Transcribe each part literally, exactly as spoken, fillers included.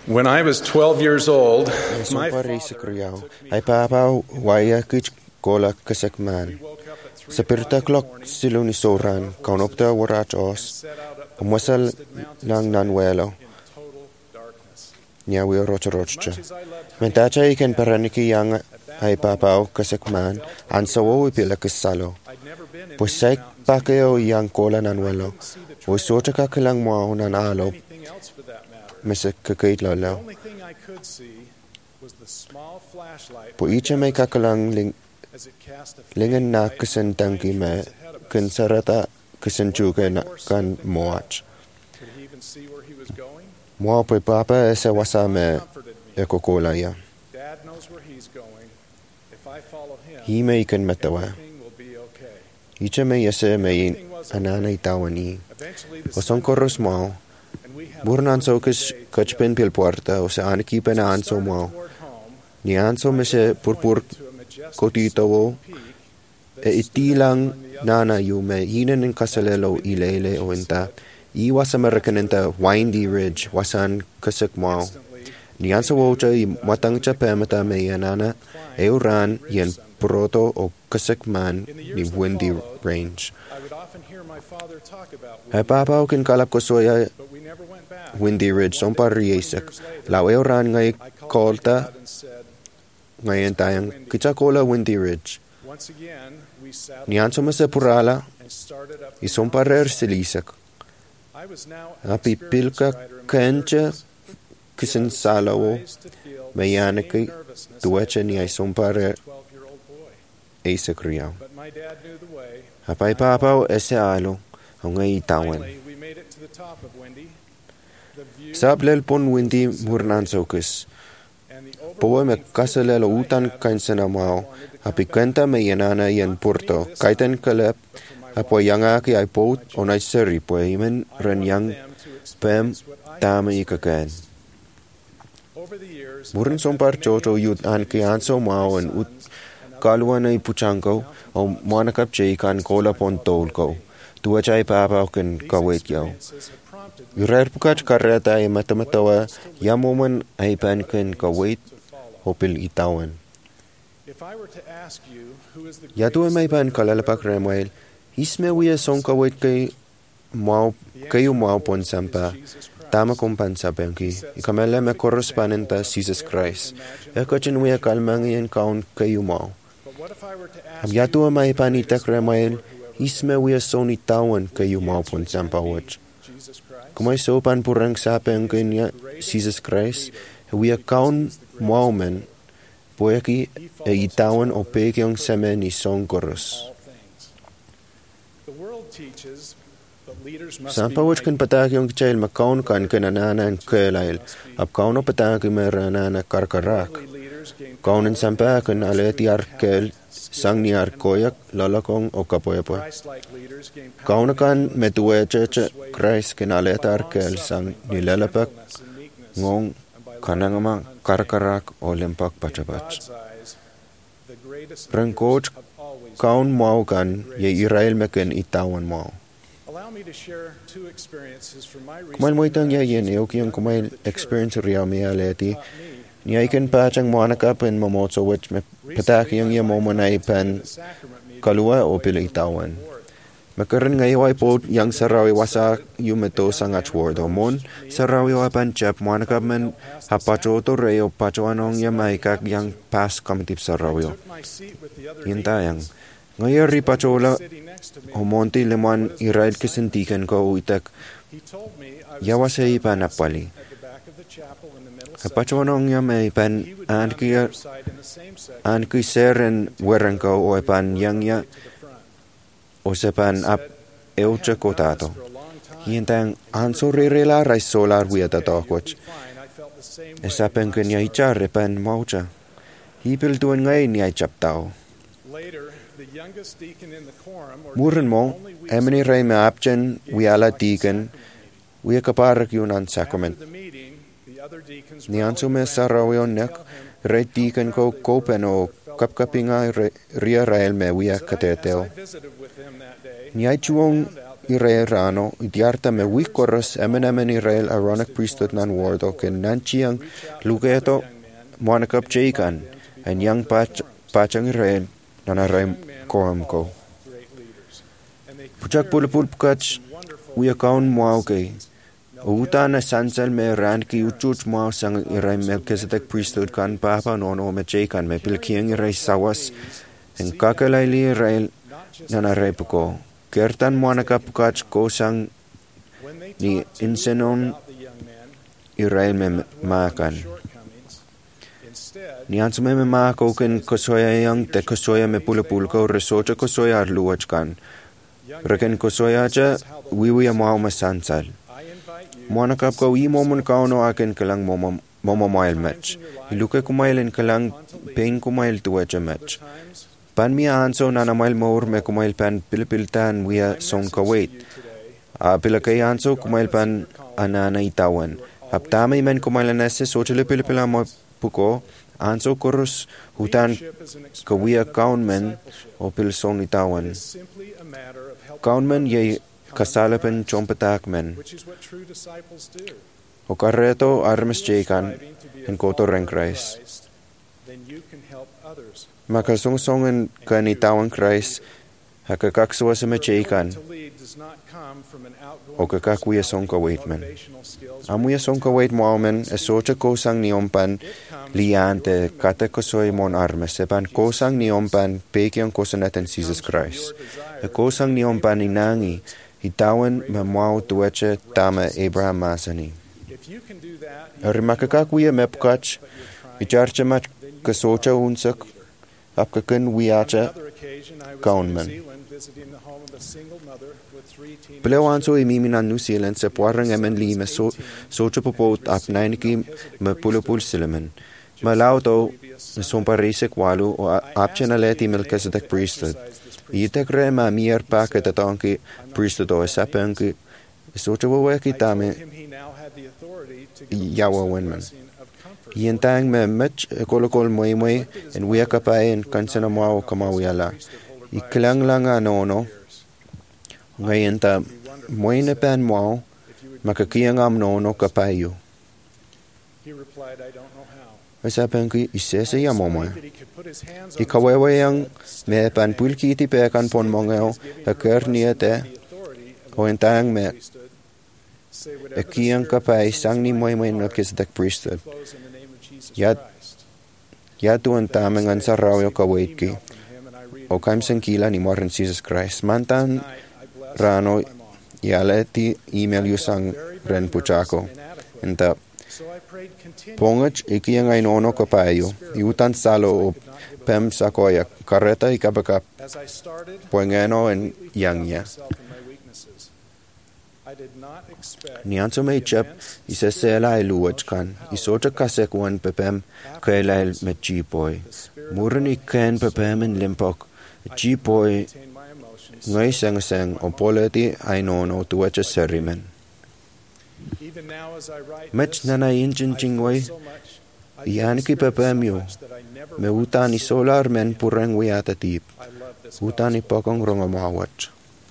When I was twelve years old, my Parisicrio, ai papa waya kich kola kasekman. Sa pirtaklok siluni soran, kaunopta warach os, umwasal lang nanwelo. Nyawi rochorocha. Mentacha iken paraniki yang ai papa kasekman, ansawo ipila kasalo. Pues saik pakeo yang kola nanwelo. Pues socha kakilang mo nan alo. Mesa kakait lalo. Po icha may kakalang ling lingan na kasan tangki me kan sarata kasan chuka na kan moach. Mo po papa esa wasa me ekokola ya. Hi may kan matawa. Icha may yasa may ananay tawani. Osong koros mo. Burnan so kis kachpen pil puerta o sa aniki penaan so mo. Ni anso me se purpur kotito e itilang nana yume hinen in kasalelo ilele o enta I was American enta Windy Ridge wasan kasak mo. Ni anso wocha I matang cha pemata me yanana euran yen proto o kasak man ni Windy Range. Hai papa o kin kalap ko soya Windy Ridge son pariesek. Lau euran ngay kolta ngayon tayang kichakola Windy Ridge. Niyan sumasa purala isong parer silisek. Api pilka kencha kisin salawo mayanaki tuwacha ni isong parer isek riyaw. Hapay papaw ese alo ang ngay itawan. Sablel pon Windy murnansokis. Poe me kasalelo utan kansana mao. Api kenta me yanana yan purto. Kaitan kalep. Apo yanga ki ay pot onay seri po imen ren yang pem tama ikakan. Burin sompar chocho yut an ki anso mao en ut kaluan ay puchangko o manakap chay kan kola pon tolko. Tuwa chay papa ken kawet yaw. Yurar pukat kareta ay matamatawa yamoman ay panken kawait hopil itawan. Yatu may pan kalalapak remoel isme wiya song kawait kay mau kayo mau pon sampa tama kumpan sa penki ikamela me correspondenta Jesus Christ ekochin wiya kalmangian kaun kayo mau. Yatu may panitak remoel isme wiya son itawan kayo mau pon sampa wach. Kumay sopan purang sapeng kanya Jesus Christ, huya kaun maumen, poeki e itawan o pekyong semen ni songkoros. Sampa wach kan patakyong kichail makaun kan kanananan kelail, ap kaun o patakyo meranana karkarak. Kaunan sampa kan aleti arkel, sang ni arkoyak lalakong o kapoyapoy. Kaunakan metuwe cheche Christ kinaleta arkel sang nilalapak ngong kanangama karkarak o lempak pachapach. Rangkoch kaun mau kan ye Israel meken itawan mau. Kumail mo itang ya yen eokyong kumail experience riyaw mi aleti. Ni aiken pachang moanakap en mamotso wach me patakyong ya momanay pan kalua o pila itawan. Makaran ngayon ay po yang sarawi wasa yumeto sa ngachword o mon sarawi wapan chap moanakap men hapacho to reo pacho anong ya maikak yang pas kamitip sarawi o. Yintayang. Ngayon ripacho la o monti leman iraid kisintikan ko uitak yawasay panapali. Hapacho anong ya may pan anki anki seren werangko o pan yang ya o sepan ap eucha kotato. Hintang anso rerela rai solar wiata tokwach. Esapen kun ya ichare pan maucha. Hipil tuan ngay ni ay chaptao. Muren mo, emini rai me apchen wiala deacon wia kaparak yun an sacrament. Ni anso me sarawion nek rai deacon ko kopen o kapkapinga ria rael me wia kateteo. Ni ay chuong Israel rano, idiarta me wikoros emenemen Israel Aaronic priesthood nan wardo, ken nanchiang lugeto moanakap jaikan, and young pach, pachang Israel nanaray koramko. Puchak pulapul pukach, uyakaun muaukay. Uta na sansal me ran ki uchuch muaw sang Israel Melchizedek priesthood kan papa nono me jaikan me pilkiang Israel sawas, en kakalaili Israel nanaray puko. Kertan muanaka pukach kosang ni insenon Israel me makan. Ni ansume me mako ken kosoya yang te kosoya me pulapulko resocha kosoya arluachkan. Reken kosoya cha wiwi amao masansal. Muanaka ko i momon kauno aken kalang momo momo mail match. Iluke kumail en kalang pain kumail tuacha match. Pan mi anso nanamail maur me kumail pan pilipiltan wia son kawait. A pilakay anso kumail pan anana itawan. Haptamay men kumail anese sochile pilipila mo puko anso kurus hutan kawia kaun men o pilson itawan. Kaun men ye kasalapan chompatak men. O karreto armes jaikan en koto renkrais. Makasungsongan kan itawan Christ, hakakaksuwa sa machikan, o kakakwiya song kawait man. Amuya song kawait mo amen, esocha kosang niompan, liante, kata kosoy mon armes, sepan kosang niompan, pekiang kosanatan Jesus Christ. E kosang niompan inangi, itawan mamuaw tuwacha tama Abraham masani. Ari makakakwiya mepkach, icharcha mat kasocha unsak, apkakan wiacha kaunman. Pelewanso imiminan New Zealand sa puarang emen li me so socha popot ap nainiki me pulupul silaman. Malao to somparisek walu o apcha naleti Melchizedek priesthood. Itekre ma mier paket atonki priesthood o esapenki socha waweki tame yawa wenman. Yentang me mech kolokol moy moy en wia kapay en kansana mo kamawiala. Iklang lang ano ngayon ta moy na pan mo makakiyang am no no kapayo. Asapan ko isese yamo mo. Ikawewayang me pan pulkiti pekan pon mongeo akar niete o entang me akiyang kapay sang ni moy moy Melchizedek priesthood. Yat yatuan tamang ang saraw kawait ki o kaim sangkila ni Moran Jesus Christ mantan rano yaleti email yusang ren puchako enta pongach ikiyang ay nono kapayo iutan salo o pem sakoya kareta ikabaka poengeno en yangya. Nianso may chep isesela iluachkan isocha kasekuan pepem kailal met jipoy muran iken pepem en limpok jipoy ngay sang sang o poleti ay nono tuacha serimen mech nana injin jingway iyan ki pepem yo me utan isolar men pureng wiata tip utan ipokong rongamawach.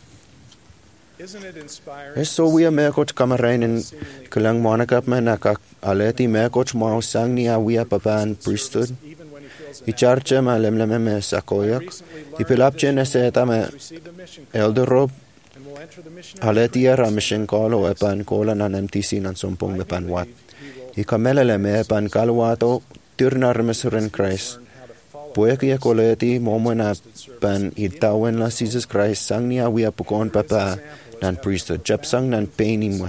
Eso wia mekoch kamarainen kelang monakap menakak aleti mekoch mau sang ni awia papan priesthood. Icharche ma lemleme me sakoyak. Ipilapche neseta me elderob. Aleti era mission kolo epan kola nan M T C nan sompong mepan wat. Ikamelele me epan kalwato tirnarmes ren Christ. Puekia koleti momena pan itawen la Jesus Christ sang ni awia pukon papa nan priesthood japsang nan paini mo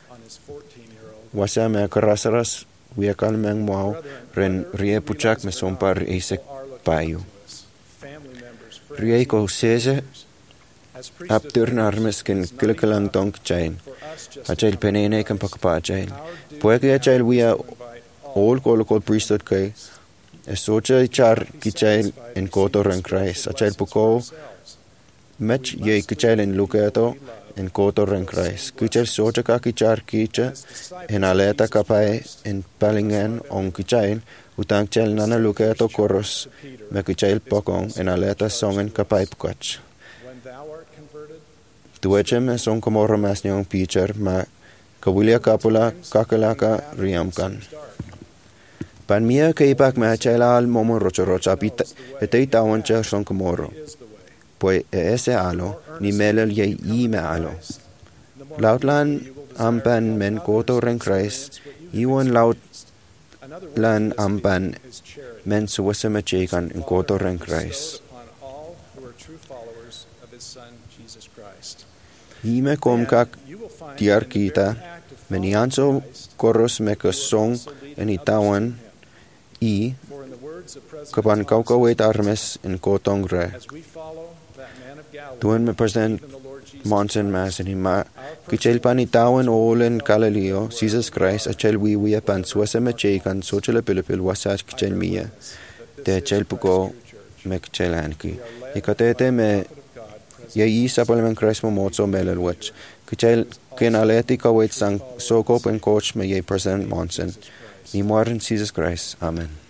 wasa me karasaras wia kalmeng mo ren rie puchak me sompar isek payo rie ko seze aptur narmes ken kilkalang tong chain achail penene kan pakpa chain puekia chail wia all kolokol priesthood kai esocha char kichail en koto ren Christ achail puko mech ye kichail en lukato en koto ren Christ kichail socha ka kichar kicha en aleta kapai en palingen on kichail utang chail nana lukato koros me kichail pokong en aleta songen kapai pukach Tuacem e son komoro masnyong pitcher ma kawilia kapula kakalaka riamkan. Pan mia kaipak ma chela al momo rocho rocha pita etei tawancha son komoro. Poi e ese alo ni melel ye i me alo. Lautlan ampan men koto renkrais iwan laut lan ampan men suwasama chekan in koto renkrais. Ime komkak tiar kita menianso koros mekasong enitawan i kapan kaukawait armes in kotong re. Tuan me President Monson Massini ma kichel panitawan olen kalalio Jesus Christ a chel wiwi pan suasama chekan sochela pilipil wasach kichel mia te chel puko mek chelanki. Ikatete me ye isa palmen Christ mo motso melel wach kichel kenaleti kawait sang soko pen coach me ye President Monson. Ni morin Jesus Christ. Amen.